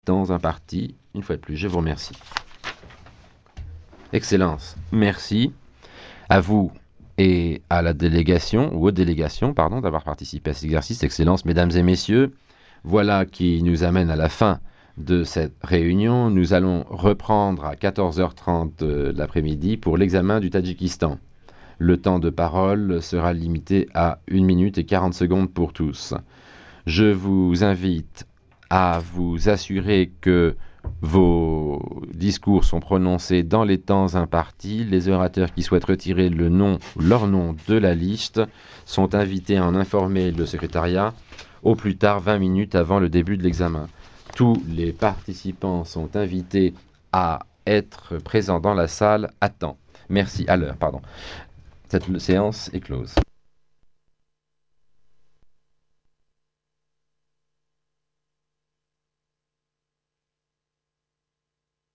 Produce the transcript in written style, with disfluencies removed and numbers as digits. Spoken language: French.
Dans un parti, une fois de plus, je vous remercie. Excellence, merci à vous et à la délégation, ou aux délégations, pardon, d'avoir participé à cet exercice. Excellence, mesdames et messieurs, voilà qui nous amène à la fin de cette réunion. Nous allons reprendre à 14h30 de l'après-midi pour l'examen du Tadjikistan. Le temps de parole sera limité à 1 minute et 40 secondes pour tous. Je vous invite à vous assurer que vos discours sont prononcés dans les temps impartis. Les orateurs qui souhaitent retirer leur nom de la liste sont invités à en informer le secrétariat au plus tard 20 minutes avant le début de l'examen. Tous les participants sont invités à être présents dans la salle à temps. Merci, à l'heure, pardon. Cette séance est close.